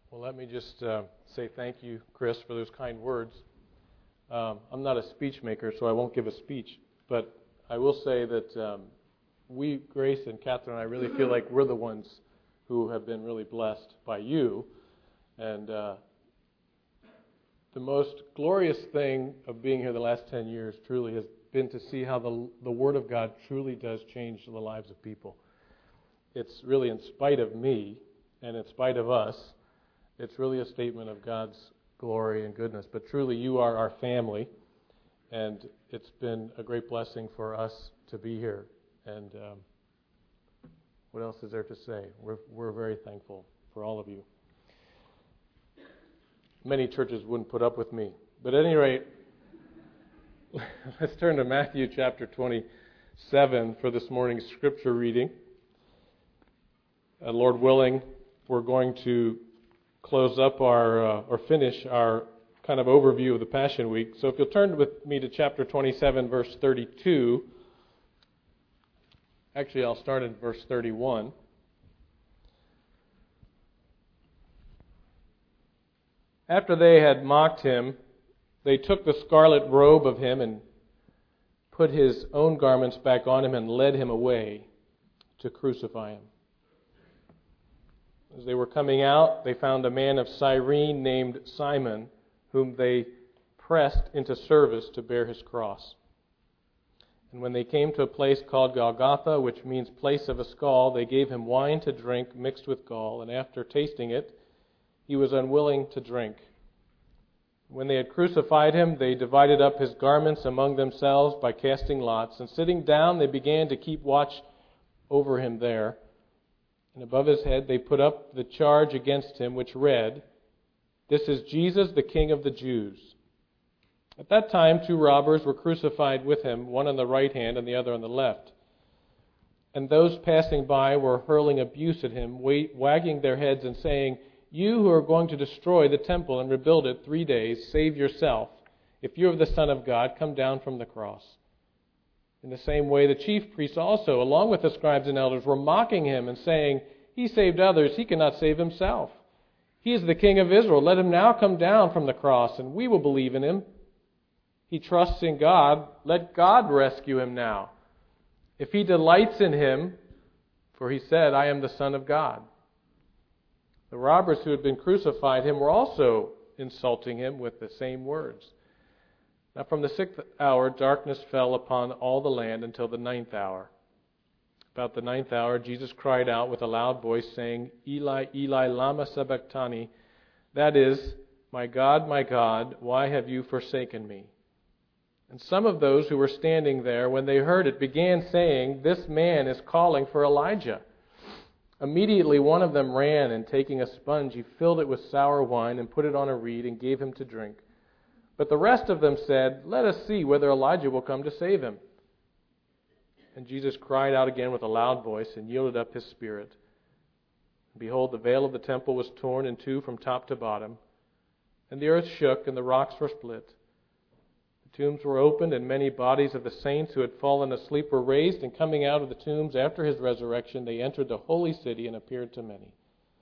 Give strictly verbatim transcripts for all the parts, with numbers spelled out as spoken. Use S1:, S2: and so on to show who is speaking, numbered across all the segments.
S1: Well, let me just uh, say thank you, Chris, for those kind words. Um, I'm not a speech maker, so I won't give a speech, but I will say that um, we, Grace and Catherine and I, really feel like we're the ones who have been really blessed by you. And uh, the most glorious thing of being here the last ten years truly has been to see how the the Word of God truly does change the lives of people. It's really in spite of me and in spite of us. It's really a statement of God's glory and goodness. But truly, you are our family, and it's been a great blessing for us to be here. And um, what else is there to say? We're we're very thankful for all of you. Many churches wouldn't put up with me. But at any rate, let's turn to Matthew chapter twenty-seven for this morning's scripture reading. Uh, Lord willing, we're going to close up our, uh, or finish our kind of overview of the Passion Week. So if you'll turn with me to chapter twenty-seven, verse thirty-two. Actually, I'll start in verse thirty-one. After they had mocked him, they took the scarlet robe of him and put his own garments back on him and led him away to crucify him. As they were coming out, they found a man of Cyrene named Simon, whom they pressed into service to bear his cross. And when they came to a place called Golgotha, which means place of a skull, they gave him wine to drink mixed with gall, and after tasting it, he was unwilling to drink. When they had crucified him, they divided up his garments among themselves by casting lots, and sitting down, they began to keep watch over him there. And above his head they put up the charge against him, which read, "This is Jesus, the King of the Jews." At that time, two robbers were crucified with him, one on the right hand and the other on the left. And those passing by were hurling abuse at him, wagging their heads and saying, "You who are going to destroy the temple and rebuild it three days, save yourself. If you are the Son of God, come down from the cross." In the same way, the chief priests also, along with the scribes and elders, were mocking him and saying, "He saved others, he cannot save himself. He is the King of Israel. Let him now come down from the cross, and we will believe in him. He trusts in God. Let God rescue him now, if he delights in him, for he said, 'I am the Son of God.'" The robbers who had been crucified him were also insulting him with the same words. Now from the sixth hour, darkness fell upon all the land until the ninth hour. About the ninth hour, Jesus cried out with a loud voice, saying, "Eli, Eli, lama sabachthani?" That is, "My God, my God, why have you forsaken me?" And some of those who were standing there, when they heard it, began saying, "This man is calling for Elijah." Immediately one of them ran, and taking a sponge, he filled it with sour wine and put it on a reed and gave him to drink. But the rest of them said, "Let us see whether Elijah will come to save him." And Jesus cried out again with a loud voice and yielded up his spirit. And behold, the veil of the temple was torn in two from top to bottom, and the earth shook and the rocks were split. The tombs were opened, and many bodies of the saints who had fallen asleep were raised, and coming out of the tombs after his resurrection, they entered the holy city and appeared to many.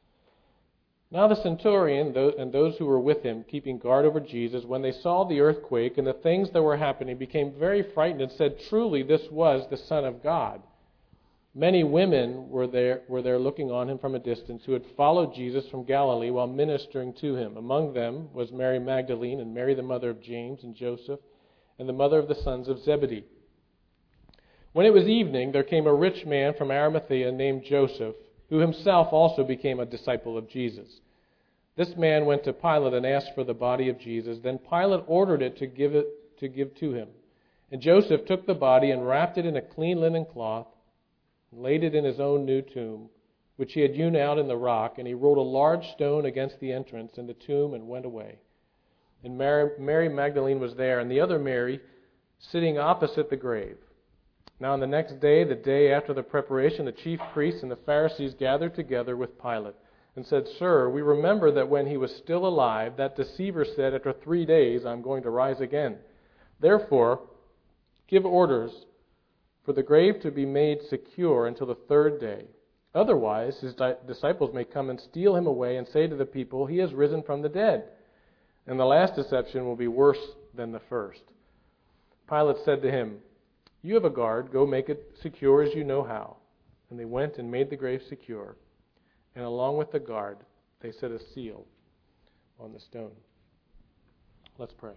S1: Now the centurion and those who were with him, keeping guard over Jesus, when they saw the earthquake and the things that were happening, became very frightened and said, "Truly this was the Son of God." Many women were there, were there looking on him from a distance, who had followed Jesus from Galilee while ministering to him. Among them was Mary Magdalene and Mary the mother of James and Joseph, and the mother of the sons of Zebedee. When it was evening, there came a rich man from Arimathea named Joseph, who himself also became a disciple of Jesus. This man went to Pilate and asked for the body of Jesus. Then Pilate ordered it to give it to give to him. And Joseph took the body and wrapped it in a clean linen cloth, and laid it in his own new tomb, which he had hewn out in the rock, and he rolled a large stone against the entrance in the tomb and went away. And Mary, Mary Magdalene was there, and the other Mary sitting opposite the grave. Now on the next day, the day after the preparation, the chief priests and the Pharisees gathered together with Pilate and said, "Sir, we remember that when he was still alive, that deceiver said, 'After three days I'm going to rise again.' Therefore, give orders for the grave to be made secure until the third day, Otherwise, his di- disciples may come and steal him away and say to the people, 'He has risen from the dead.' And the last deception will be worse than the first." Pilate said to him, "You have a guard. Go make it secure as you know how." And they went and made the grave secure. And along with the guard, they set a seal on the stone. Let's pray.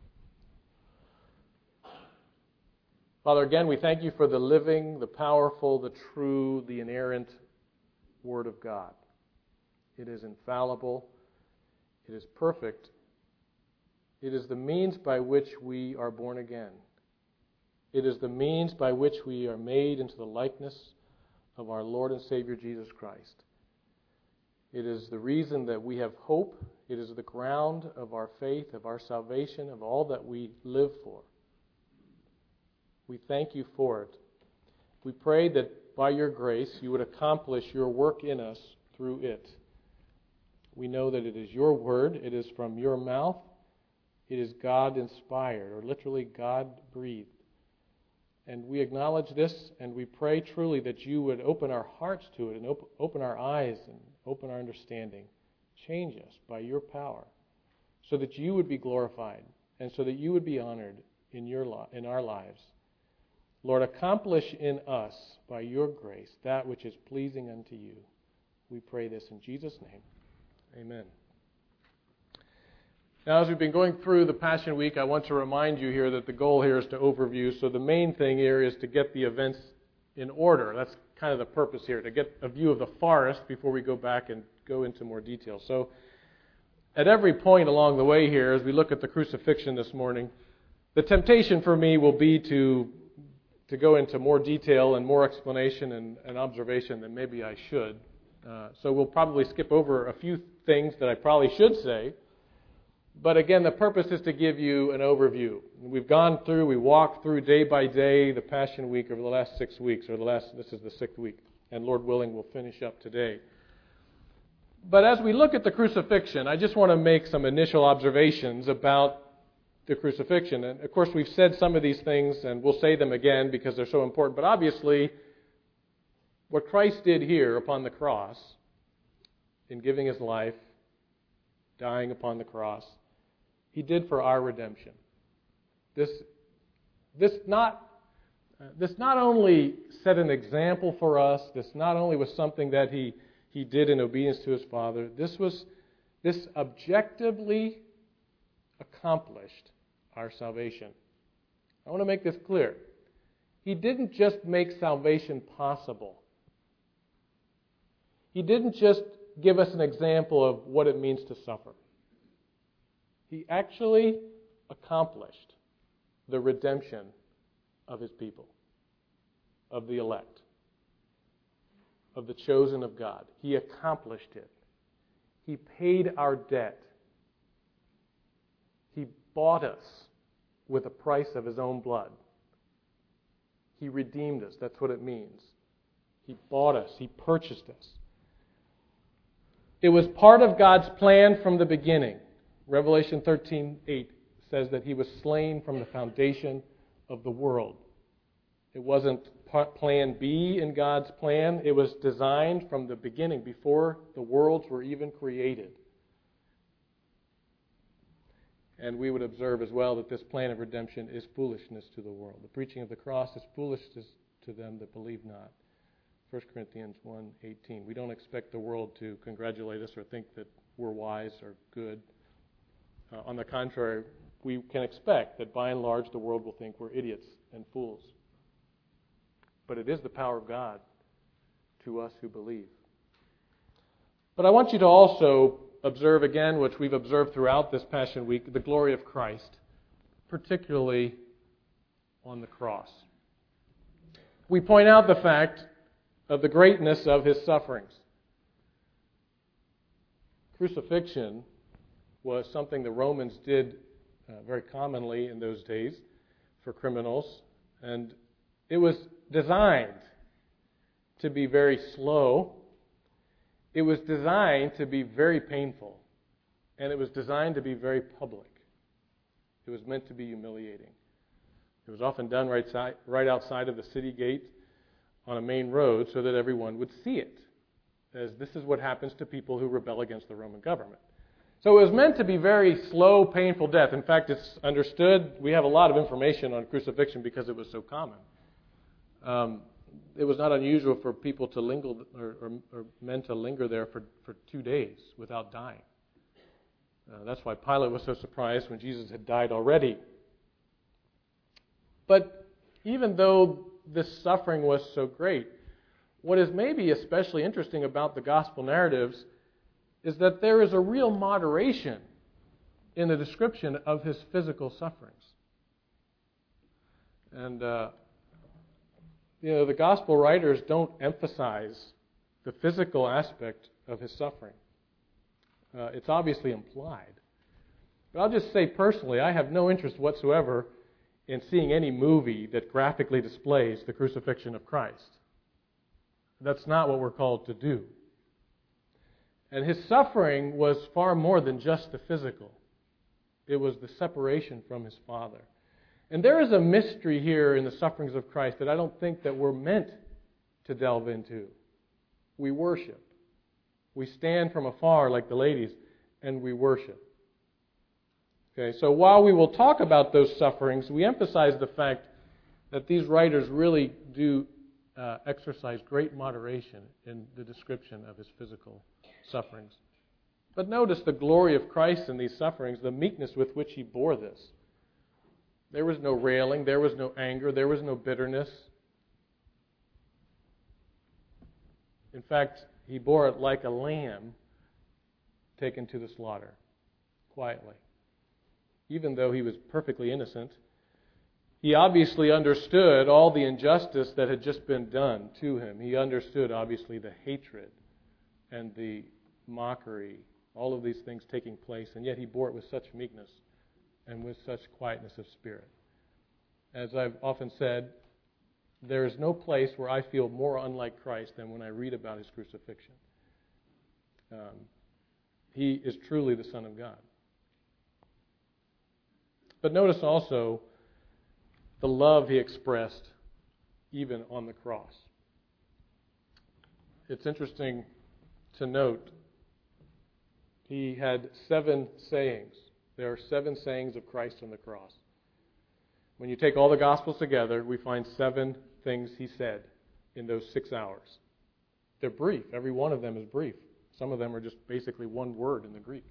S1: Father, again, we thank you for the living, the powerful, the true, the inerrant Word of God. It is infallible. It is perfect. It is the means by which we are born again. It is the means by which we are made into the likeness of our Lord and Savior Jesus Christ. It is the reason that we have hope. It is the ground of our faith, of our salvation, of all that we live for. We thank you for it. We pray that by your grace you would accomplish your work in us through it. We know that it is your word. It is from your mouth. It is God-inspired, or literally God-breathed. And we acknowledge this, and we pray truly that you would open our hearts to it and op- open our eyes and open our understanding. Change us by your power so that you would be glorified and so that you would be honored in your li- in our lives. Lord, accomplish in us by your grace that which is pleasing unto you. We pray this in Jesus' name. Amen. Now, as we've been going through the Passion Week, I want to remind you here that the goal here is to overview. So the main thing here is to get the events in order. That's kind of the purpose here, to get a view of the forest before we go back and go into more detail. So at every point along the way here, as we look at the crucifixion this morning, the temptation for me will be to to go into more detail and more explanation and, and observation than maybe I should. Uh, so we'll probably skip over a few things that I probably should say. But again, the purpose is to give you an overview. We've gone through, we walked through day by day the Passion Week over the last six weeks, or the last, this is the sixth week. And Lord willing, we'll finish up today. But as we look at the crucifixion, I just want to make some initial observations about the crucifixion. And of course, we've said some of these things, and we'll say them again because they're so important. But obviously, what Christ did here upon the cross, in giving his life, dying upon the cross, he did for our redemption. This, this not, uh, this not only set an example for us. This not only was something that he he did in obedience to his Father. This was, this objectively accomplished our salvation. I want to make this clear. He didn't just make salvation possible. He didn't just give us an example of what it means to suffer. He actually accomplished the redemption of his people, of the elect, of the chosen of God. He accomplished it. He paid our debt. He bought us with a price of his own blood. He redeemed us. That's what it means. He bought us. He purchased us. It was part of God's plan from the beginning. Revelation thirteen eight says that he was slain from the foundation of the world. It wasn't plan B in God's plan. It was designed from the beginning, before the worlds were even created. And we would observe as well that this plan of redemption is foolishness to the world. The preaching of the cross is foolishness to them that believe not. First Corinthians one eighteen. We don't expect the world to congratulate us or think that we're wise or good. Uh, on the contrary, we can expect that by and large the world will think we're idiots and fools. But it is the power of God to us who believe. But I want you to also observe again, which we've observed throughout this Passion Week, the glory of Christ, particularly on the cross. We point out the fact of the greatness of his sufferings. Crucifixion was something the Romans did uh, very commonly in those days for criminals, and it was designed to be very slow. It was designed to be very painful, and it was designed to be very public. It was meant to be humiliating. It was often done right, side, right outside of the city gate on a main road so that everyone would see it. as this is what happens to people who rebel against the Roman government. So it was meant to be very slow, painful death. In fact, it's understood. We have a lot of information on crucifixion because it was so common. Um, it was not unusual for people to linger, or, or, or men to linger there for, for two days without dying. Uh, that's why Pilate was so surprised when Jesus had died already. But even though this suffering was so great, what is maybe especially interesting about the gospel narratives is that there is a real moderation in the description of his physical sufferings. And, uh, you know, the gospel writers don't emphasize the physical aspect of his suffering. Uh, it's obviously implied. But I'll just say personally, I have no interest whatsoever in seeing any movie that graphically displays the crucifixion of Christ. That's not what we're called to do. And his suffering was far more than just the physical. It was the separation from his Father. And there is a mystery here in the sufferings of Christ that I don't think that we're meant to delve into. We worship. We stand from afar like the ladies, and we worship. Okay, so while we will talk about those sufferings, we emphasize the fact that these writers really do uh, exercise great moderation in the description of his physical sufferings. But notice the glory of Christ in these sufferings, the meekness with which he bore this. There was no railing, there was no anger, there was no bitterness. In fact, he bore it like a lamb taken to the slaughter, quietly. Even though he was perfectly innocent, he obviously understood all the injustice that had just been done to him. He understood, obviously, the hatred and the mockery, all of these things taking place, and yet he bore it with such meekness and with such quietness of spirit. As I've often said, there is no place where I feel more unlike Christ than when I read about his crucifixion. Um, he is truly the Son of God. But notice also the love he expressed even on the cross. It's interesting to note he had seven sayings. There are seven sayings of Christ on the cross. When you take all the Gospels together, we find seven things he said in those six hours. They're brief. Every one of them is brief. Some of them are just basically one word in the Greek.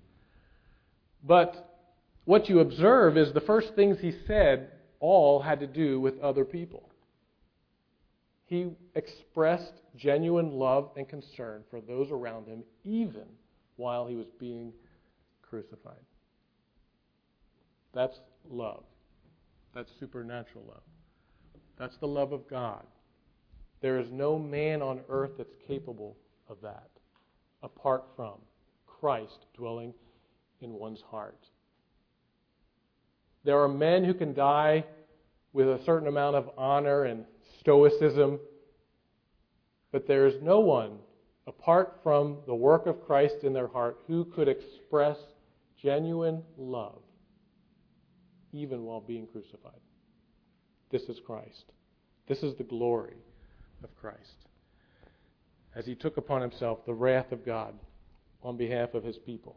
S1: But what you observe is the first things he said all had to do with other people. He expressed genuine love and concern for those around him, even while he was being crucified. That's love. That's supernatural love. That's the love of God. There is no man on earth that's capable of that, apart from Christ dwelling in one's heart. There are men who can die with a certain amount of honor and stoicism, but there is no one, apart from the work of Christ in their heart, who could express genuine love, even while being crucified. This is Christ. This is the glory of Christ, as he took upon himself the wrath of God on behalf of his people.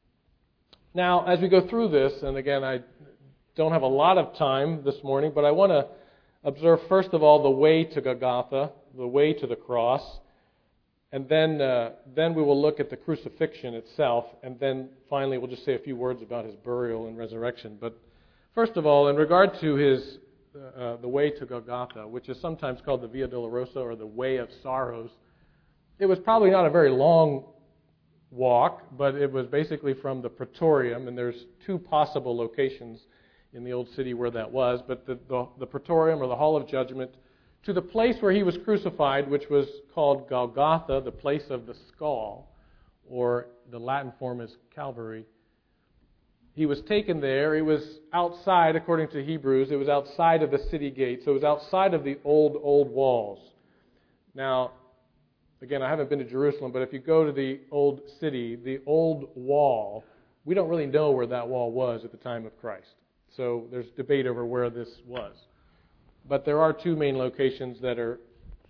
S1: Now, as we go through this, and again, I don't have a lot of time this morning, but I want to observe, first of all, the way to Golgotha, the way to the cross, and then uh, then we will look at the crucifixion itself, and then finally we'll just say a few words about his burial and resurrection. But first of all, in regard to his uh, the way to Golgotha, which is sometimes called the Via Dolorosa or the Way of Sorrows, it was probably not a very long walk, but it was basically from the Praetorium, and there's two possible locations in the old city where that was, but the, the, the Praetorium or the Hall of Judgment, to the place where he was crucified, which was called Golgotha, the place of the skull, or the Latin form is Calvary. He was taken there. It was outside, according to Hebrews, it was outside of the city gate, so it was outside of the old, old walls. Now, again, I haven't been to Jerusalem, but if you go to the old city, the old wall, we don't really know where that wall was at the time of Christ. So there's debate over where this was. But there are two main locations that are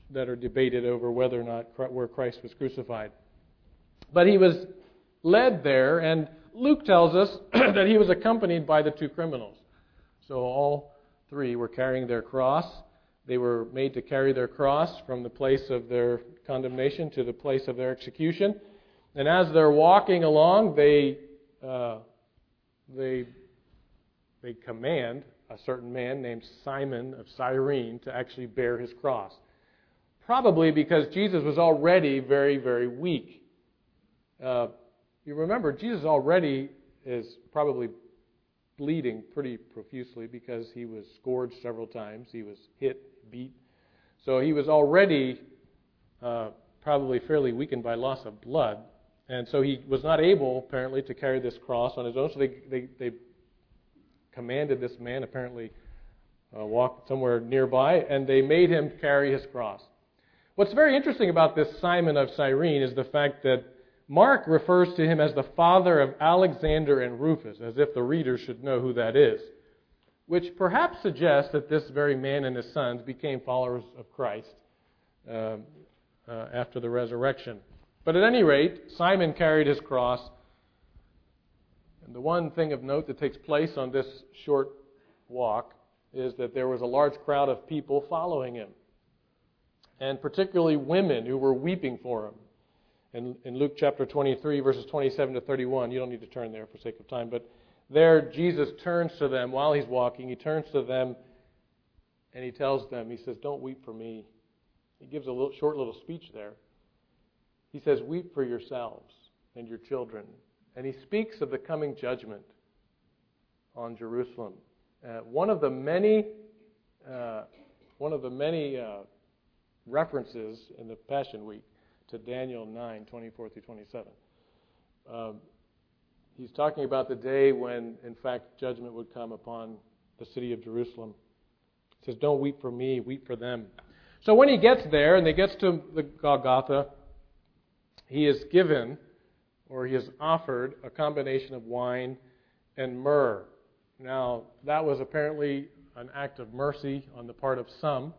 S1: that are debated over whether or not where Christ was crucified. But he was led there, and Luke tells us that he was accompanied by the two criminals. So all three were carrying their cross. They were made to carry their cross from the place of their condemnation to the place of their execution. And as they're walking along, they uh, they they command a certain man named Simon of Cyrene to actually bear his cross. Probably because Jesus was already very, very weak. Uh, you remember, Jesus already is probably bleeding pretty profusely because he was scourged several times. He was hit, beat. So he was already uh, probably fairly weakened by loss of blood. And so he was not able, apparently, to carry this cross on his own. So they, they, they commanded this man, apparently, uh, walk somewhere nearby, and they made him carry his cross. What's very interesting about this Simon of Cyrene is the fact that Mark refers to him as the father of Alexander and Rufus, as if the reader should know who that is, which perhaps suggests that this very man and his sons became followers of Christ uh, uh, after the resurrection. But at any rate, Simon carried his cross. And the one thing of note that takes place on this short walk is that there was a large crowd of people following him, and particularly women who were weeping for him. In, in Luke chapter twenty-three, verses twenty-seven to thirty-one, you don't need to turn there for sake of time, but there Jesus turns to them while he's walking. He turns to them and he tells them, he says, "Don't weep for me." He gives a little, short little speech there. He says, "Weep for yourselves and your children." And he speaks of the coming judgment on Jerusalem. Uh, one of the many, uh, one of the many uh, references in the Passion Week to Daniel nine, twenty-four through twenty-seven. Um, he's talking about the day when, in fact, judgment would come upon the city of Jerusalem. He says, "Don't weep for me, weep for them." So when he gets there and he gets to the Golgotha, he is given, or he is offered, a combination of wine and myrrh. Now, that was apparently an act of mercy on the part of some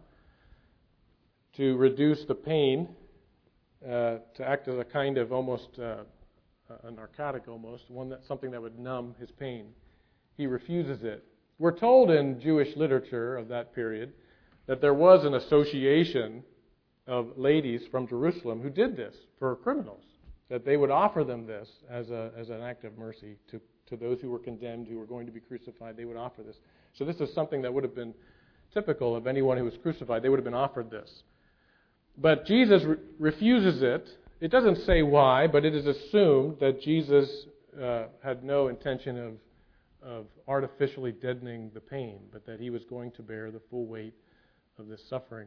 S1: to reduce the pain, uh, to act as a kind of almost uh, a narcotic almost, one that something that would numb his pain. He refuses it. We're told in Jewish literature of that period that there was an association of ladies from Jerusalem who did this for criminals, that they would offer them this as a as an act of mercy to, to those who were condemned, who were going to be crucified. They would offer this. So this is something that would have been typical of anyone who was crucified. They would have been offered this. But Jesus re- refuses it. It doesn't say why, but it is assumed that Jesus uh, had no intention of of artificially deadening the pain, but that he was going to bear the full weight of this suffering.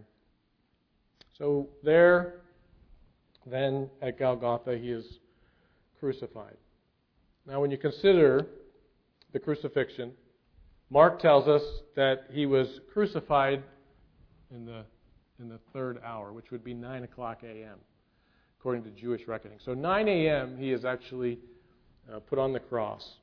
S1: So there, then at Golgotha, he is crucified. Now, when you consider the crucifixion, Mark tells us that he was crucified in the in the third hour, which would be nine o'clock a.m., according to Jewish reckoning. So nine a.m. he is actually uh, put on the cross.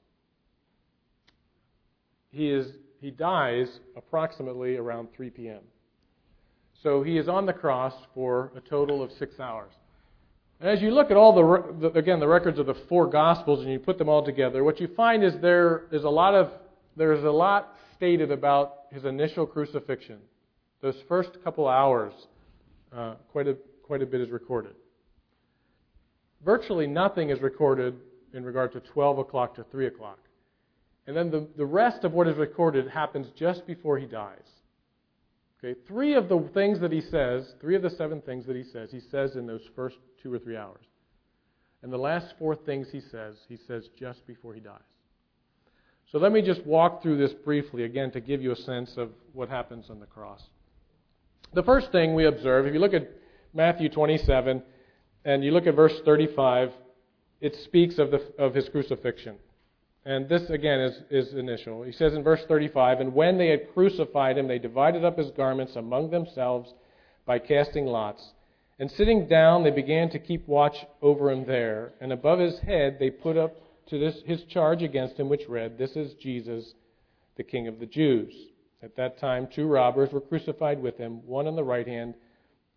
S1: He is he dies approximately around three p.m. So he is on the cross for a total of six hours. And as you look at all the, the again the records of the four Gospels and you put them all together, what you find is there is a lot of there is a lot stated about his initial crucifixion. Those first couple hours, uh, quite a quite a bit is recorded. Virtually nothing is recorded in regard to twelve o'clock to three o'clock. And then the, the rest of what is recorded happens just before he dies. Okay, three of the things that he says, three of the seven things that he says, he says in those first two or three hours. And the last four things he says, he says just before he dies. So let me just walk through this briefly, again, to give you a sense of what happens on the cross. The first thing we observe, if you look at Matthew twenty-seven, and you look at verse thirty-five, it speaks of the of his crucifixion. And this, again, is, is initial. He says in verse thirty-five, "And when they had crucified him, they divided up his garments among themselves by casting lots. And sitting down, they began to keep watch over him there. And above his head, they put up to this his charge against him, which read, 'This is Jesus, the King of the Jews.' At that time, two robbers were crucified with him, one on the right hand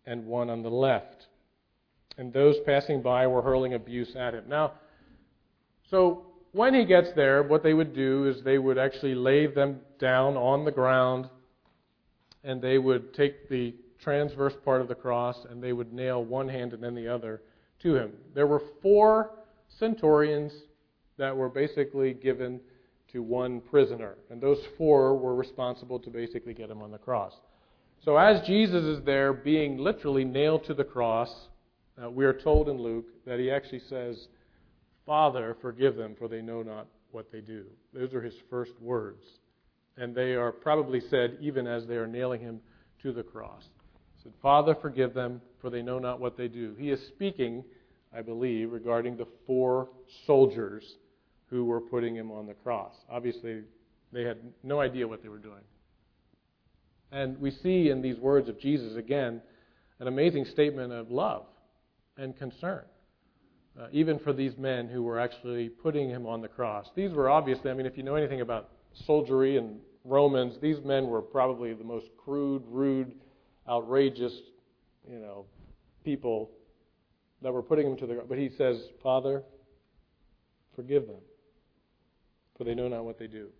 S1: and one on the left. And those passing by were hurling abuse at him. Now, so when he gets there, what they would do is they would actually lay them down on the ground, and they would take the transverse part of the cross, and they would nail one hand and then the other to him. There were four centurions that were basically given to one prisoner, and those four were responsible to basically get him on the cross. So as Jesus is there being literally nailed to the cross, uh, we are told in Luke that he actually says, "Father, forgive them, for they know not what they do." Those are his first words. And they are probably said even as they are nailing him to the cross. He said, "Father, forgive them, for they know not what they do." He is speaking, I believe, regarding the four soldiers who were putting him on the cross. Obviously, they had no idea what they were doing. And we see in these words of Jesus, again, an amazing statement of love and concern. Uh, even for these men who were actually putting him on the cross. These were obviously, I mean, if you know anything about soldiery and Romans, these men were probably the most crude, rude, outrageous, you know, people that were putting him to the cross. But he says, "Father, forgive them, for they know not what they do."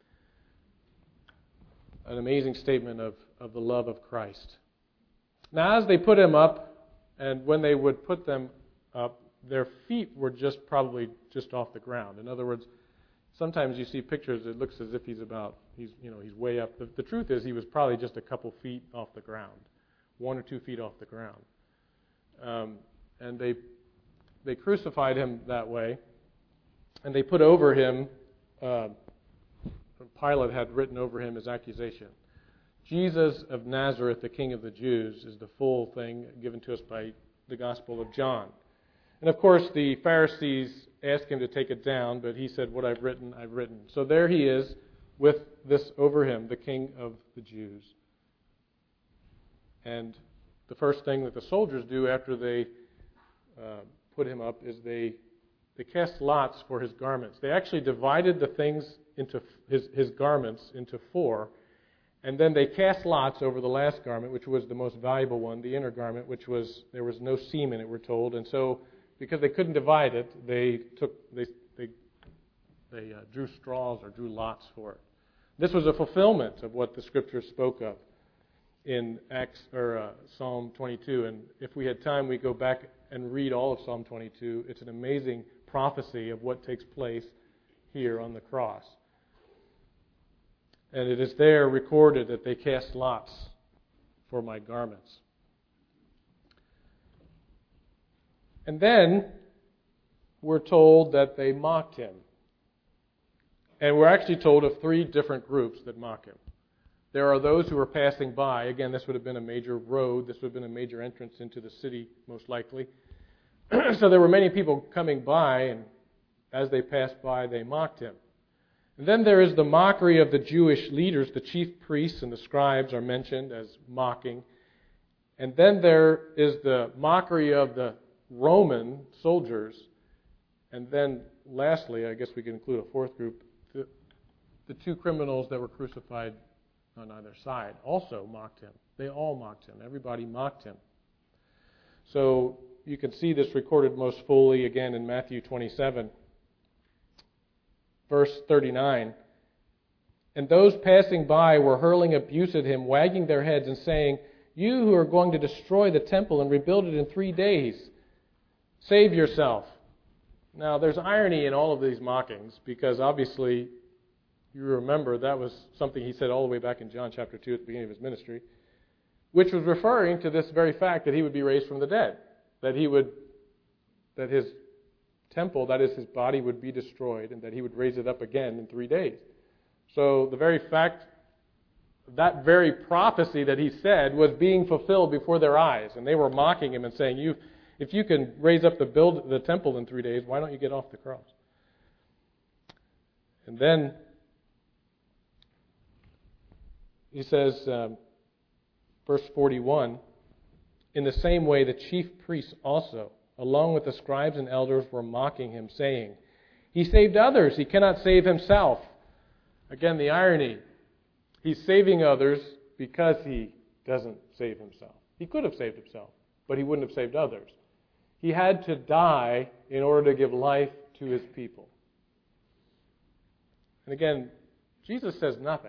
S1: An amazing statement of, of the love of Christ. Now, as they put him up, and when they would put them up, their feet were just probably just off the ground. In other words, sometimes you see pictures, it looks as if he's about, he's you know, he's way up. The, the truth is he was probably just a couple feet off the ground, one or two feet off the ground. Um, and they they crucified him that way, and they put over him, uh, Pilate had written over him his accusation. Jesus of Nazareth, the King of the Jews, is the full thing given to us by the Gospel of John. And of course, the Pharisees asked him to take it down, but he said, "What I've written, I've written." So there he is with this over him, the King of the Jews. And the first thing that the soldiers do after they uh, put him up is they they cast lots for his garments. They actually divided the things into his, his garments into four, and then they cast lots over the last garment, which was the most valuable one, the inner garment, which was, there was no seam in it, we're told. And so, because they couldn't divide it, they took they they they uh, drew straws or drew lots for it. This was a fulfillment of what the Scriptures spoke of in Acts or uh, Psalm twenty-two. And if we had time, we go back and read all of Psalm twenty-two. It's an amazing prophecy of what takes place here on the cross. And it is there recorded that they cast lots for my garments. And then we're told that they mocked him. And we're actually told of three different groups that mock him. There are those who are passing by. Again, this would have been a major road. This would have been a major entrance into the city, most likely. So there were many people coming by, and as they passed by, they mocked him. And then there is the mockery of the Jewish leaders. The chief priests and the scribes are mentioned as mocking. And then there is the mockery of the Roman soldiers. And then lastly, I guess we can include a fourth group, the, the two criminals that were crucified on either side also mocked him. They all mocked him. Everybody mocked him. So you can see this recorded most fully again in Matthew twenty-seven. Verse thirty-nine, and those passing by were hurling abuse at him, wagging their heads and saying, "You who are going to destroy the temple and rebuild it in three days, save yourself." Now, there's irony in all of these mockings, because obviously, you remember that was something he said all the way back in John chapter two at the beginning of his ministry, which was referring to this very fact that he would be raised from the dead, that he would, that his temple, that is his body, would be destroyed, and that he would raise it up again in three days. So the very fact, that very prophecy that he said was being fulfilled before their eyes, and they were mocking him and saying, "You, if you can raise up the build the temple in three days, why don't you get off the cross?" And then he says, um, verse forty-one, "In the same way the chief priests also, along with the scribes and elders, were mocking him, saying, 'He saved others, he cannot save himself.'" Again, the irony. He's saving others because he doesn't save himself. He could have saved himself, but he wouldn't have saved others. He had to die in order to give life to his people. And again, Jesus says nothing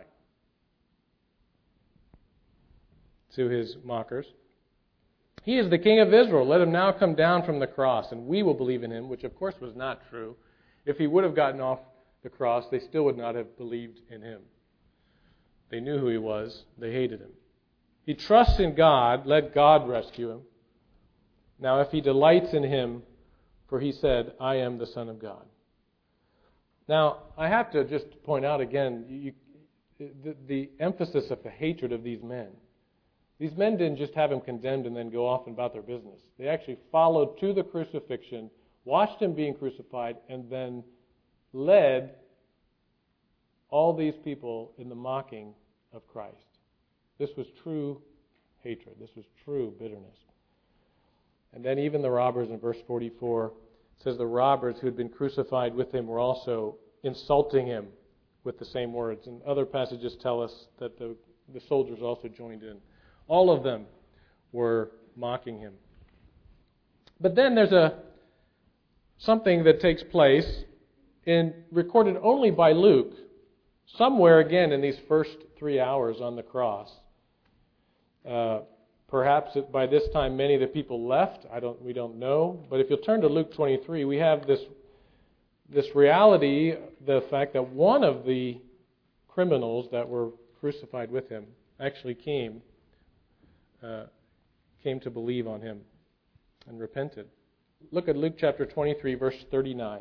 S1: to his mockers. He is the King of Israel. Let him now come down from the cross, and we will believe in him, which of course was not true. If he would have gotten off the cross, they still would not have believed in him. They knew who he was. They hated him. He trusts in God. Let God rescue him. Now, if he delights in him, for he said, I am the Son of God. Now, I have to just point out again you, the, the emphasis of the hatred of these men. These men didn't just have him condemned and then go off and about their business. They actually followed to the crucifixion, watched him being crucified, and then led all these people in the mocking of Christ. This was true hatred. This was true bitterness. And then even the robbers in verse forty-four says the robbers who had been crucified with him were also insulting him with the same words. And other passages tell us that the, the soldiers also joined in. All of them were mocking him. But then there's a something that takes place in recorded only by Luke, somewhere again in these first three hours on the cross. Uh, perhaps it, by this time many of the people left. I don't. We don't know. But if you'll turn to Luke twenty-three, we have this this reality, the fact that one of the criminals that were crucified with him actually came uh, came to believe on him and repented. Look at Luke chapter twenty-three, verse thirty-nine.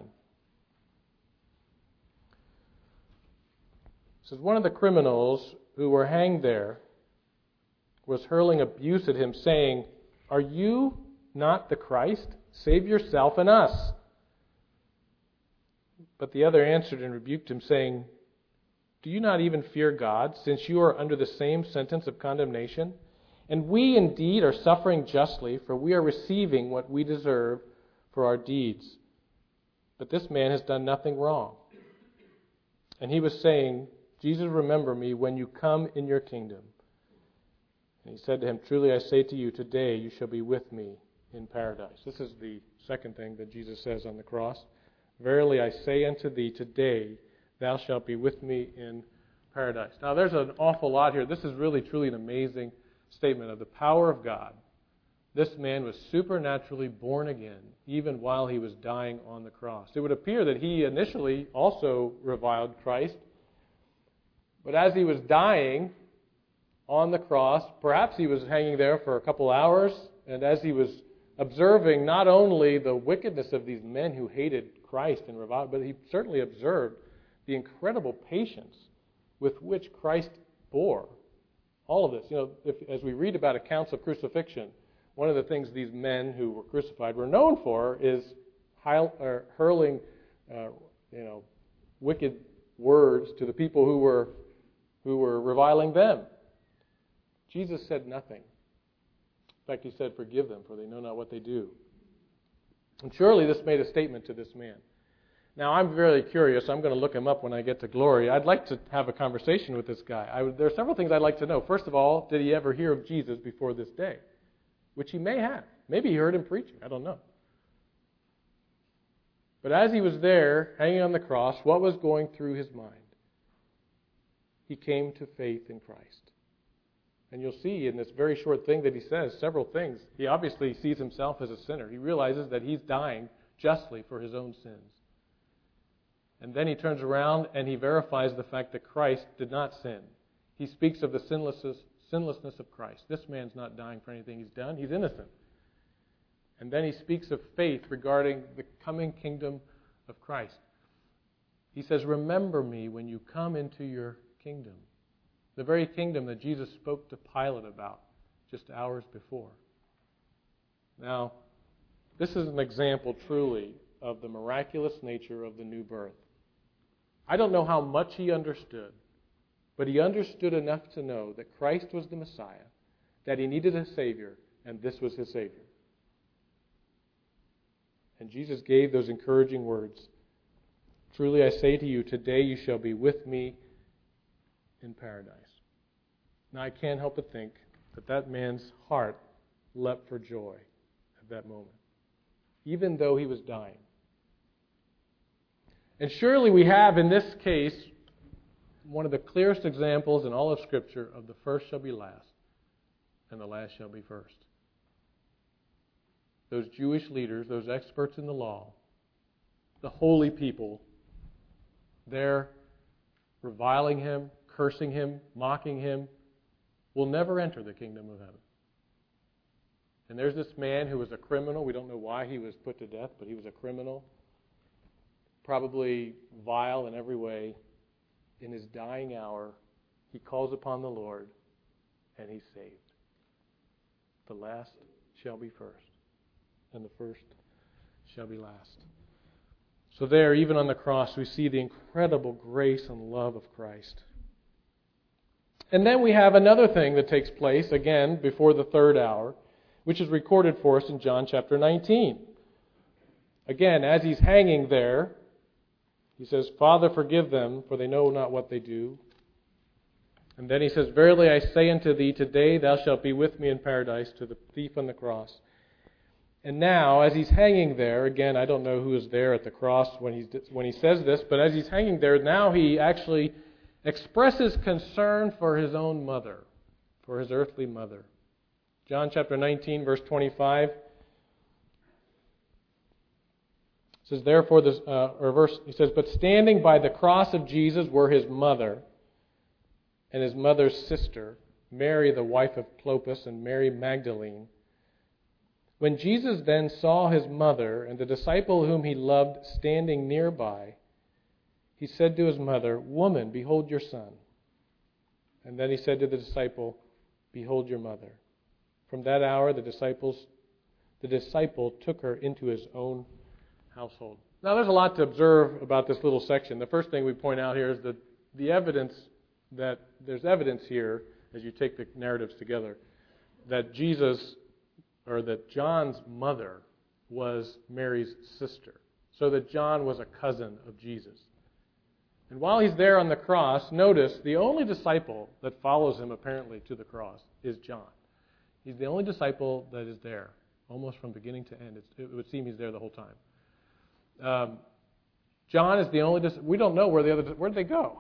S1: It says, one of the criminals who were hanged there was hurling abuse at him, saying, are you not the Christ? Save yourself and us. But the other answered and rebuked him, saying, do you not even fear God, since you are under the same sentence of condemnation? And we indeed are suffering justly, for we are receiving what we deserve for our deeds. But this man has done nothing wrong. And he was saying, Jesus, remember me when you come in your kingdom. And he said to him, truly I say to you, today you shall be with me in paradise. This is the second thing that Jesus says on the cross. Verily I say unto thee, today thou shalt be with me in paradise. Now there's an awful lot here. This is really truly an amazing statement of the power of God. This man was supernaturally born again, even while he was dying on the cross. It would appear that he initially also reviled Christ, but as he was dying on the cross, perhaps he was hanging there for a couple hours, and as he was observing not only the wickedness of these men who hated Christ and reviled, but he certainly observed the incredible patience with which Christ bore all of this. You know, if, as we read about accounts of crucifixion, one of the things these men who were crucified were known for is hurling, uh, you know, wicked words to the people who were who were reviling them. Jesus said nothing. In fact, he said, forgive them, for they know not what they do. And surely this made a statement to this man. Now, I'm very curious. I'm going to look him up when I get to glory. I'd like to have a conversation with this guy. I would, there are several things I'd like to know. First of all, did he ever hear of Jesus before this day? Which he may have. Maybe he heard him preaching. I don't know. But as he was there, hanging on the cross, what was going through his mind? He came to faith in Christ. And you'll see in this very short thing that he says several things. He obviously sees himself as a sinner. He realizes that he's dying justly for his own sins. And then he turns around and he verifies the fact that Christ did not sin. He speaks of the sinlessness, sinlessness of Christ. This man's not dying for anything he's done. He's innocent. And then he speaks of faith regarding the coming kingdom of Christ. He says, remember me when you come into your kingdom. The very kingdom that Jesus spoke to Pilate about just hours before. Now, this is an example truly of the miraculous nature of the new birth. I don't know how much he understood, but he understood enough to know that Christ was the Messiah, that he needed a Savior, and this was his Savior. And Jesus gave those encouraging words. Truly I say to you, today you shall be with me in paradise. Now I can't help but think that that man's heart leapt for joy at that moment, even though he was dying. And surely we have in this case one of the clearest examples in all of Scripture of the first shall be last and the last shall be first. Those Jewish leaders, those experts in the law, the holy people, they're reviling him, cursing him, mocking him, will never enter the kingdom of heaven. And there's this man who was a criminal. We don't know why he was put to death, but he was a criminal, probably vile in every way. In his dying hour, he calls upon the Lord, and he's saved. The last shall be first, and the first shall be last. So there, even on the cross, we see the incredible grace and love of Christ. And then we have another thing that takes place, again, before the third hour, which is recorded for us in John chapter nineteen. Again, as he's hanging there, he says, Father, forgive them, for they know not what they do. And then he says, Verily I say unto thee, today thou shalt be with me in paradise, to the thief on the cross. And now, as he's hanging there, again, I don't know who is there at the cross when he's when he says this, but as he's hanging there, now he actually expresses concern for his own mother, for his earthly mother. John chapter nineteen, verse twenty-five says, Therefore, this, uh, or verse, he says, But standing by the cross of Jesus were his mother and his mother's sister, Mary, the wife of Clopas, and Mary Magdalene. When Jesus then saw his mother and the disciple whom he loved standing nearby, he said to his mother, Woman, behold your son. And then he said to the disciple, Behold your mother. From that hour the disciples, the disciple took her into his own household. Now there's a lot to observe about this little section. The first thing we point out here is that the evidence that there's evidence here, as you take the narratives together, that Jesus or that John's mother was Mary's sister, so that John was a cousin of Jesus. And while he's there on the cross, notice the only disciple that follows him apparently to the cross is John. He's the only disciple that is there, almost from beginning to end. It's, it would seem he's there the whole time. Um, John is the only disciple. We don't know where the other, where'd they go?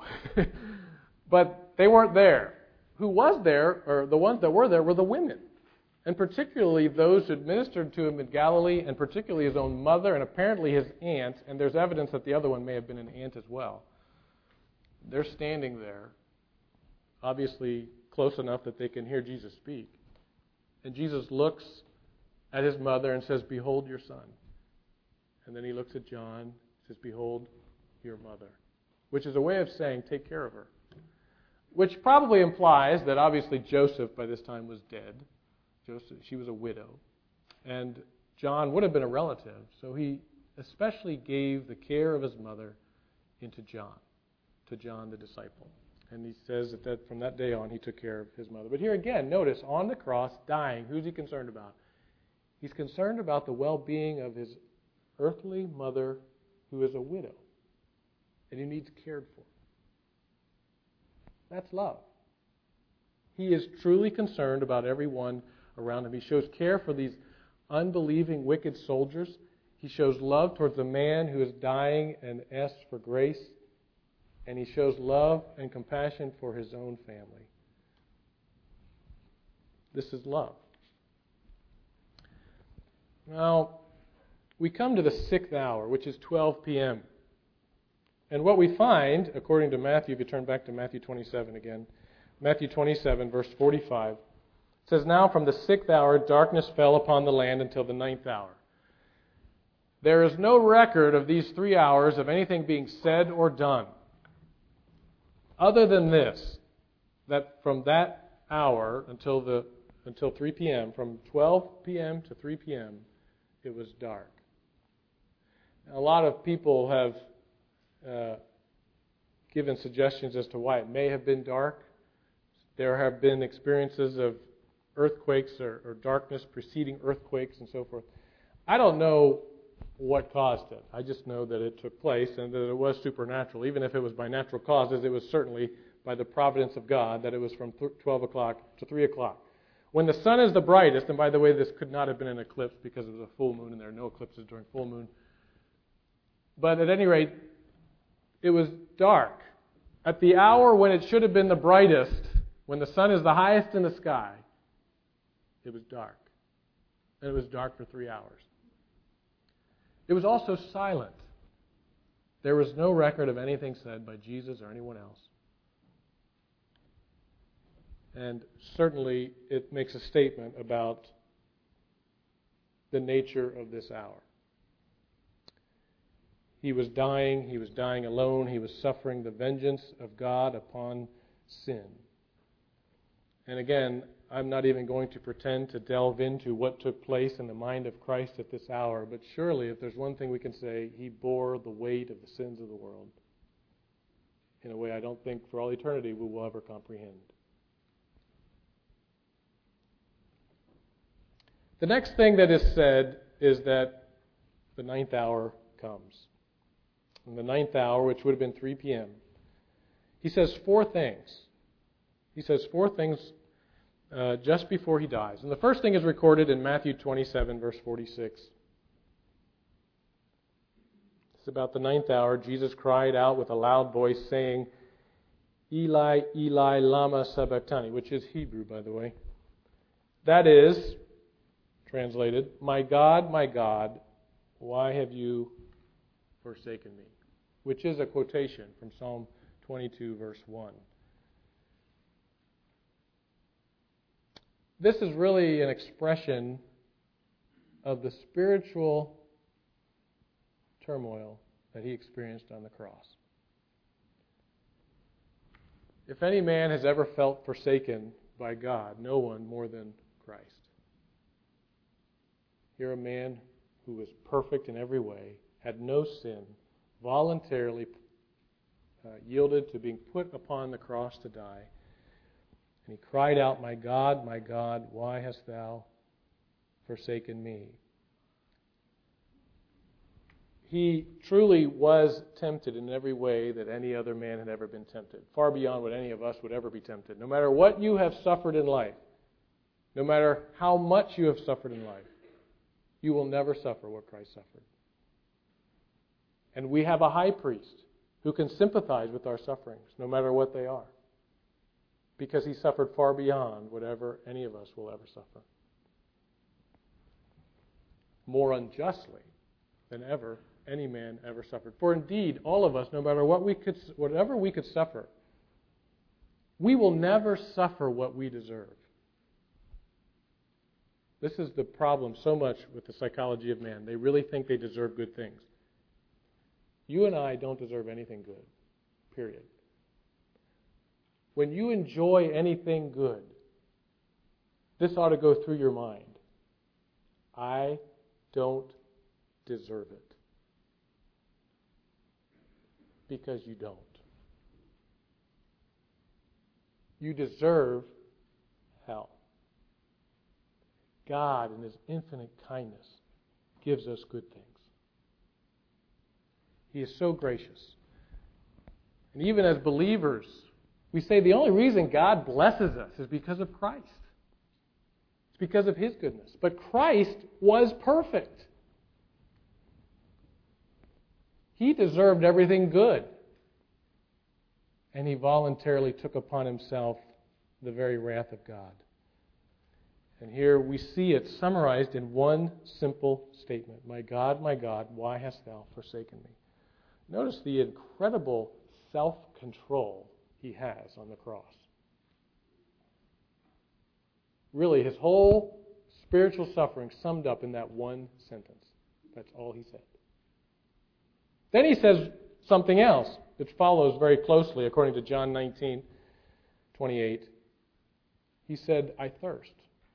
S1: But they weren't there. Who was there, or the ones that were there, were the women. And particularly those who administered to him in Galilee, and particularly his own mother, and apparently his aunt, and there's evidence that the other one may have been an aunt as well. They're standing there, obviously close enough that they can hear Jesus speak. And Jesus looks at his mother and says, Behold your son. And then he looks at John and says, Behold your mother. Which is a way of saying, take care of her. Which probably implies that obviously Joseph by this time was dead. Joseph, she was a widow. And John would have been a relative, so he especially gave the care of his mother into John, to John the disciple. And he says that, that from that day on he took care of his mother. But here again, notice, on the cross, dying, who's he concerned about? He's concerned about the well-being of his earthly mother who is a widow and who needs cared for. That's love. He is truly concerned about everyone around him. He shows care for these unbelieving, wicked soldiers. He shows love towards the man who is dying and asks for grace. And he shows love and compassion for his own family. This is love. Now, we come to the sixth hour, which is twelve p.m. And what we find, according to Matthew, if you turn back to Matthew twenty-seven again, Matthew twenty-seven, verse forty-five, it says, Now from the sixth hour darkness fell upon the land until the ninth hour. There is no record of these three hours of anything being said or done, other than this, that from that hour until the until three p.m., from twelve p.m. to three p.m., it was dark. A lot of people have uh, given suggestions as to why it may have been dark. There have been experiences of earthquakes or, or darkness preceding earthquakes and so forth. I don't know what caused it. I just know that it took place and that it was supernatural. Even if it was by natural causes, it was certainly by the providence of God that it was from twelve o'clock to three o'clock. When the sun is the brightest, and by the way, this could not have been an eclipse because it was a full moon, and there are no eclipses during full moon. But at any rate, it was dark. At the hour when it should have been the brightest, when the sun is the highest in the sky, it was dark. And it was dark for three hours. It was also silent. There was no record of anything said by Jesus or anyone else. And certainly it makes a statement about the nature of this hour. He was dying. He was dying alone. He was suffering the vengeance of God upon sin. And again, I'm not even going to pretend to delve into what took place in the mind of Christ at this hour, but surely if there's one thing we can say, He bore the weight of the sins of the world in a way I don't think for all eternity we will ever comprehend. The next thing that is said is that the ninth hour comes. In the ninth hour, which would have been three p.m., He says four things. He says four things uh, just before He dies. And the first thing is recorded in Matthew twenty-seven, verse forty-six. It's about the ninth hour. Jesus cried out with a loud voice, saying, Eli, Eli, lama sabachthani, which is Hebrew, by the way. That is, translated, My God, my God, why have you forsaken me? Which is a quotation from Psalm twenty-two, verse one. This is really an expression of the spiritual turmoil that He experienced on the cross. If any man has ever felt forsaken by God, no one more than Christ. Here a man who was perfect in every way, had no sin, voluntarily uh, yielded to being put upon the cross to die. And He cried out, My God, my God, why hast thou forsaken me? He truly was tempted in every way that any other man had ever been tempted, far beyond what any of us would ever be tempted. No matter what you have suffered in life, no matter how much you have suffered in life, you will never suffer what Christ suffered. And we have a high priest who can sympathize with our sufferings, no matter what they are, because He suffered far beyond whatever any of us will ever suffer. More unjustly than ever any man ever suffered. For indeed, all of us, no matter what we could, whatever we could suffer, we will never suffer what we deserve. This is the problem so much with the psychology of man. They really think they deserve good things. You and I don't deserve anything good, period. When you enjoy anything good, this ought to go through your mind. I don't deserve it. Because you don't. You deserve hell. God, in His infinite kindness, gives us good things. He is so gracious. And even as believers, we say the only reason God blesses us is because of Christ. It's because of His goodness. But Christ was perfect. He deserved everything good. And He voluntarily took upon Himself the very wrath of God. And here we see it summarized in one simple statement. My God, my God, why hast thou forsaken me? Notice the incredible self-control He has on the cross. Really, His whole spiritual suffering summed up in that one sentence. That's all He said. Then He says something else that follows very closely according to John nineteen twenty-eight. He said, I thirst.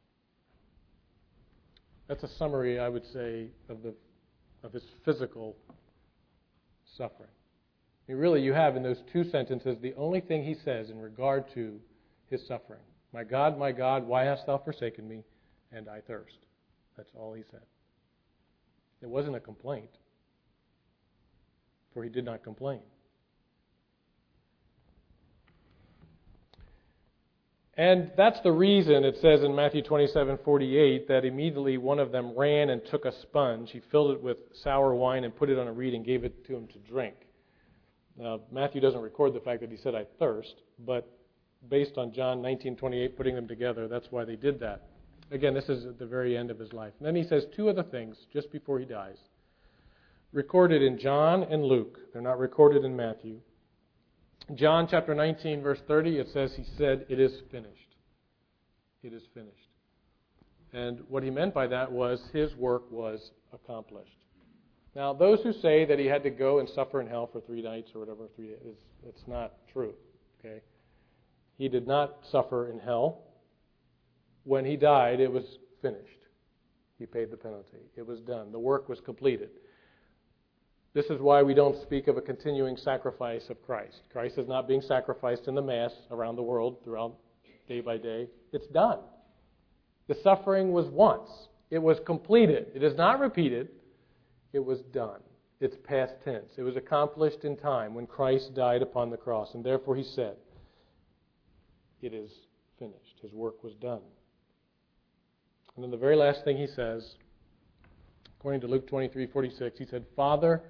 S1: That's a summary, I would say, of the of His physical suffering. I mean, really, you have in those two sentences the only thing He says in regard to His suffering. My God, my God, why hast thou forsaken me? And I thirst. That's all He said. It wasn't a complaint, for He did not complain. And that's the reason it says in Matthew twenty-seven forty-eight that immediately one of them ran and took a sponge. He filled it with sour wine and put it on a reed and gave it to him to drink. Now, Matthew doesn't record the fact that he said, I thirst, but based on John nineteen twenty-eight, putting them together, that's why they did that. Again, this is at the very end of his life. And then he says two other things just before he dies. Recorded in John and Luke. They're not recorded in Matthew. John chapter nineteen, verse thirty, it says he said, it is finished. It is finished. And what he meant by that was his work was accomplished. Now, those who say that he had to go and suffer in hell for three nights or whatever, three days, it's, it's not true. Okay, he did not suffer in hell. When he died, it was finished. He paid the penalty. It was done. The work was completed. This is why we don't speak of a continuing sacrifice of Christ. Christ is not being sacrificed in the Mass around the world throughout day by day. It's done. The suffering was once. It was completed. It is not repeated. It was done. It's past tense. It was accomplished in time when Christ died upon the cross. And therefore he said, it is finished. His work was done. And then the very last thing he says, according to Luke twenty-three forty-six, he said, Father,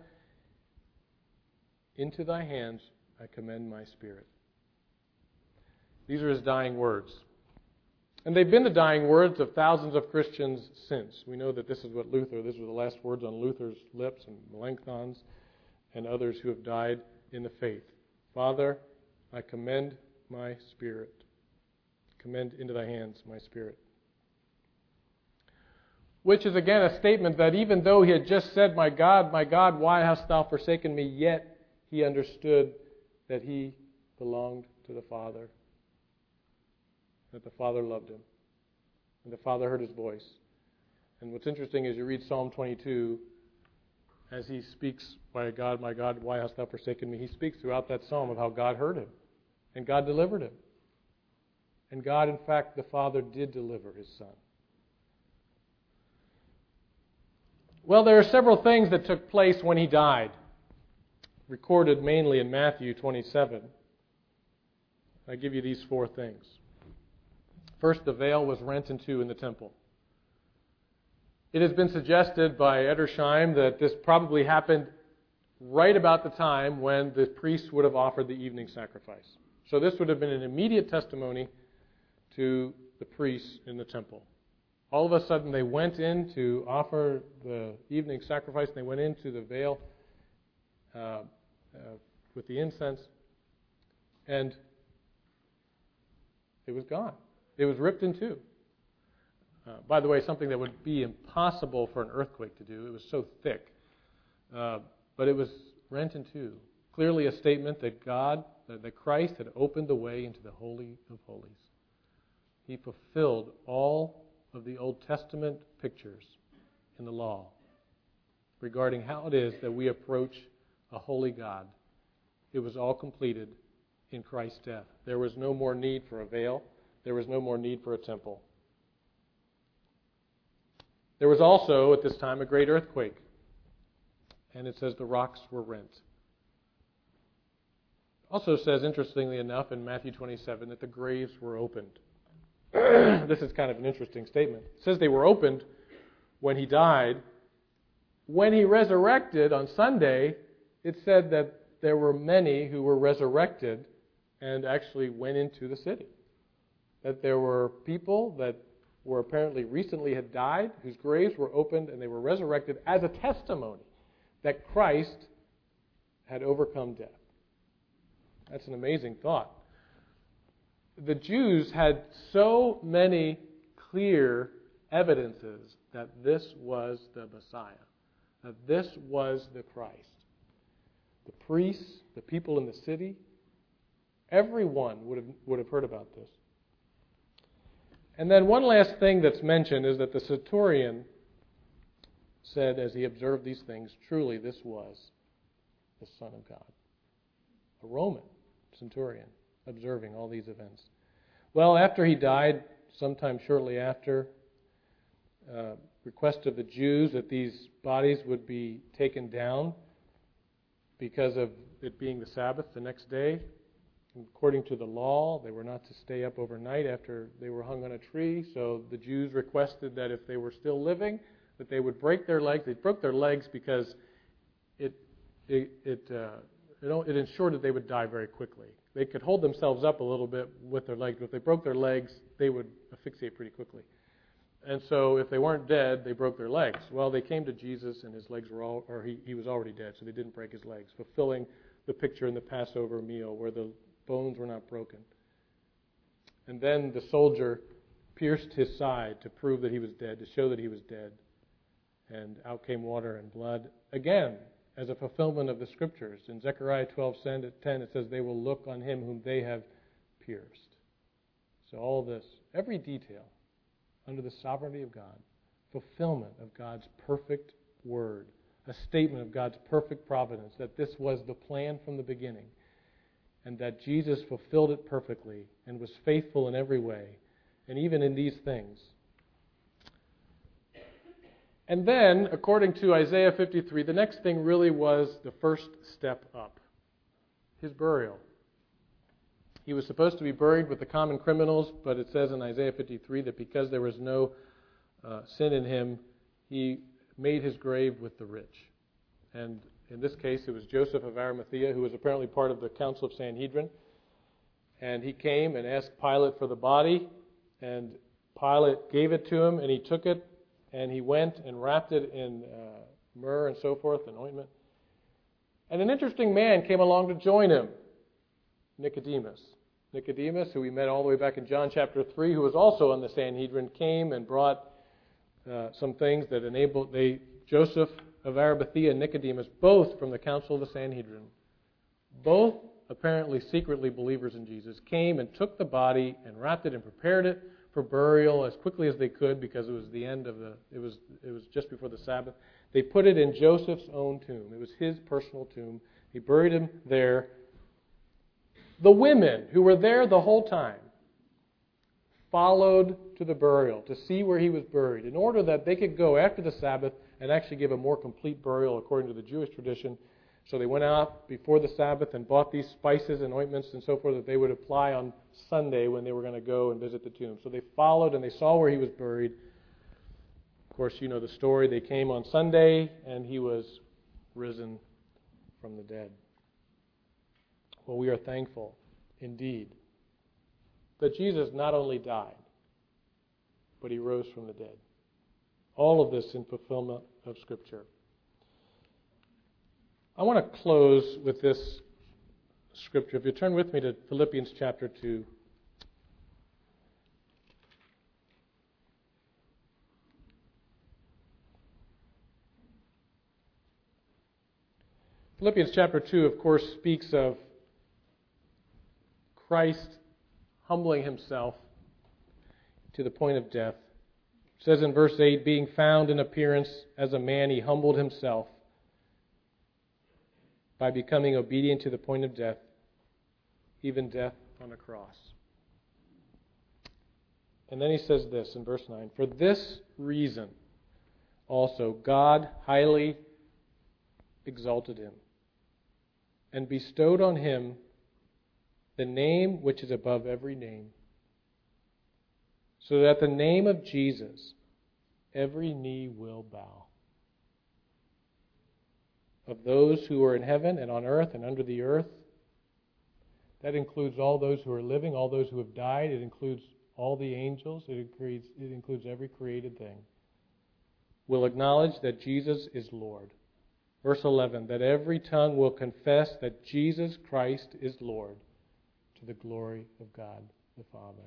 S1: into thy hands I commend my spirit. These are his dying words. And they've been the dying words of thousands of Christians since. We know that this is what Luther, these were the last words on Luther's lips, and Melanchthon's and others who have died in the faith. Father, I commend my spirit. Commend into thy hands my spirit. Which is again a statement that even though he had just said, my God, my God, why hast thou forsaken me? Yet he understood that he belonged to the Father. That the Father loved him. And the Father heard his voice. And what's interesting is you read Psalm twenty-two, as he speaks, my God, my God, why hast thou forsaken me? He speaks throughout that psalm of how God heard him. And God delivered him. And God, in fact, the Father did deliver his Son. Well, there are several things that took place when he died, recorded mainly in Matthew twenty-seven. I give you these four things. First, the veil was rent in two in the temple. It has been suggested by Edersheim that this probably happened right about the time when the priests would have offered the evening sacrifice. So this would have been an immediate testimony to the priests in the temple. All of a sudden, they went in to offer the evening sacrifice, and they went into the veil uh, uh, with the incense, and it was gone. It was ripped in two. Uh, by the way, something that would be impossible for an earthquake to do. It was so thick. Uh, but it was rent in two. Clearly a statement that God, that Christ had opened the way into the Holy of Holies. He fulfilled all of the Old Testament pictures in the law regarding how it is that we approach a holy God. It was all completed in Christ's death. There was no more need for a veil. There was no more need for a temple. There was also, at this time, a great earthquake. And it says the rocks were rent. Also says, interestingly enough, in Matthew twenty-seven, that the graves were opened. This is kind of an interesting statement. It says they were opened when he died. When he resurrected on Sunday, it said that there were many who were resurrected and actually went into the city. That there were people that were apparently recently had died, whose graves were opened, and they were resurrected as a testimony that Christ had overcome death. That's an amazing thought. The Jews had so many clear evidences that this was the Messiah, that this was the Christ. The priests, the people in the city, everyone would have, would have heard about this. And then one last thing that's mentioned is that the centurion said, as he observed these things, truly this was the Son of God. A Roman centurion observing all these events. Well, after he died, sometime shortly after, uh, request of the Jews that these bodies would be taken down because of it being the Sabbath the next day. According to the law, they were not to stay up overnight after they were hung on a tree. So the Jews requested that if they were still living, that they would break their legs. They broke their legs because it it it, uh, it it ensured that they would die very quickly. They could hold themselves up a little bit with their legs, but if they broke their legs, they would asphyxiate pretty quickly. And so if they weren't dead, they broke their legs. Well, they came to Jesus, and his legs were all, or he, he was already dead, so they didn't break his legs, fulfilling the picture in the Passover meal where the bones were not broken. And then the soldier pierced his side to prove that he was dead, to show that he was dead. And out came water and blood. Again, as a fulfillment of the Scriptures. In Zechariah twelve ten, it says, they will look on him whom they have pierced. So all this, every detail, under the sovereignty of God, fulfillment of God's perfect word, a statement of God's perfect providence, that this was the plan from the beginning, and that Jesus fulfilled it perfectly and was faithful in every way, and even in these things. And then, according to Isaiah fifty-three, the next thing really was the first step up, his burial. He was supposed to be buried with the common criminals, but it says in Isaiah fifty-three that because there was no uh, sin in him, he made his grave with the rich. And in this case, it was Joseph of Arimathea, who was apparently part of the Council of Sanhedrin. And he came and asked Pilate for the body, and Pilate gave it to him, and he took it, and he went and wrapped it in uh, myrrh and so forth, and ointment. And an interesting man came along to join him, Nicodemus. Nicodemus, who we met all the way back in John chapter three, who was also on the Sanhedrin, came and brought uh, some things that enabled they Joseph of Arimathea and Nicodemus, both from the Council of the Sanhedrin, both apparently secretly believers in Jesus, came and took the body and wrapped it and prepared it for burial as quickly as they could, because it was the end of the it was it was just before the Sabbath. They put it in Joseph's own tomb. It was his personal tomb. He buried him there. The women who were there the whole time followed to the burial to see where he was buried, in order that they could go after the Sabbath and actually give a more complete burial according to the Jewish tradition. So they went out before the Sabbath and bought these spices and ointments and so forth that they would apply on Sunday when they were going to go and visit the tomb. So they followed and they saw where he was buried. Of course, you know the story. They came on Sunday and he was risen from the dead. Well, we are thankful indeed that Jesus not only died, but he rose from the dead. All of this in fulfillment of Scripture. I want to close with this scripture. If you turn with me to Philippians chapter two. Philippians chapter two, of course, speaks of Christ humbling himself to the point of death. It says in verse eight, being found in appearance as a man, he humbled himself by becoming obedient to the point of death, even death on a cross. And then he says this in verse nine, for this reason also God highly exalted him and bestowed on him the name which is above every name, so that at the name of Jesus every knee will bow, of those who are in heaven and on earth and under the earth. That includes all those who are living, all those who have died. It includes all the angels. It includes, it includes every created thing. Will acknowledge that Jesus is Lord. Verse eleven, that every tongue will confess that Jesus Christ is Lord, to the glory of God the Father.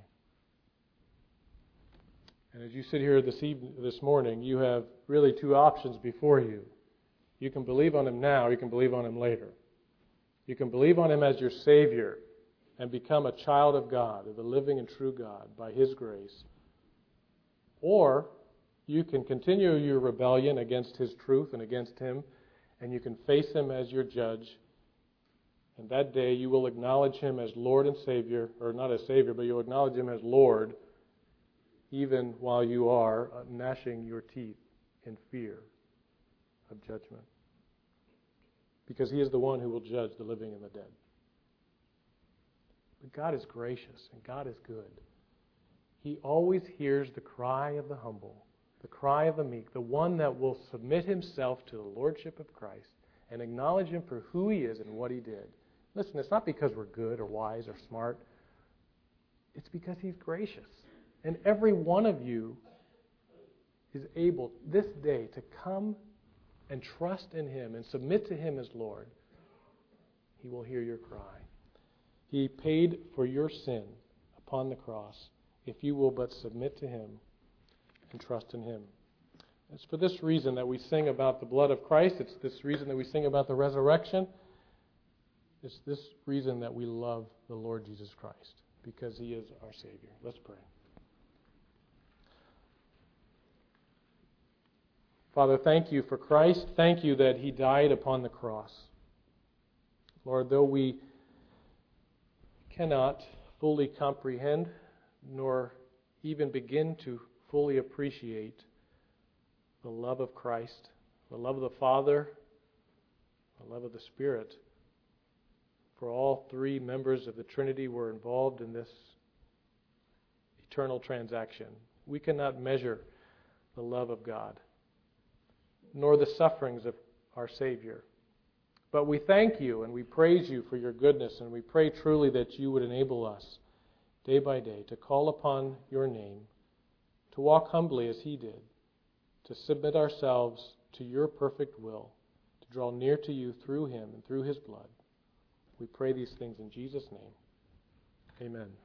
S1: And as you sit here this evening, this morning, you have really two options before you. You can believe on him now, or you can believe on him later. You can believe on him as your Savior and become a child of God, of the living and true God, by his grace. Or you can continue your rebellion against his truth and against him, and you can face him as your judge. And that day you will acknowledge him as Lord and Savior, or not as Savior, but you'll acknowledge him as Lord, even while you are gnashing your teeth in fear of judgment. Because he is the one who will judge the living and the dead. But God is gracious and God is good. He always hears the cry of the humble, the cry of the meek, the one that will submit himself to the lordship of Christ and acknowledge him for who he is and what he did. Listen, it's not because we're good or wise or smart. It's because he's gracious. And every one of you is able this day to come and trust in him and submit to him as Lord. He will hear your cry. He paid for your sin upon the cross if you will but submit to him and trust in him. It's for this reason that we sing about the blood of Christ. It's this reason that we sing about the resurrection. It's this reason that we love the Lord Jesus Christ, because he is our Savior. Let's pray. Father, thank you for Christ. Thank you that he died upon the cross. Lord, though we cannot fully comprehend nor even begin to fully appreciate the love of Christ, the love of the Father, the love of the Spirit, for all three members of the Trinity were involved in this eternal transaction. We cannot measure the love of God, nor the sufferings of our Savior. But we thank you and we praise you for your goodness, and we pray truly that you would enable us day by day to call upon your name, to walk humbly as he did, to submit ourselves to your perfect will, to draw near to you through him and through his blood. We pray these things in Jesus' name. Amen.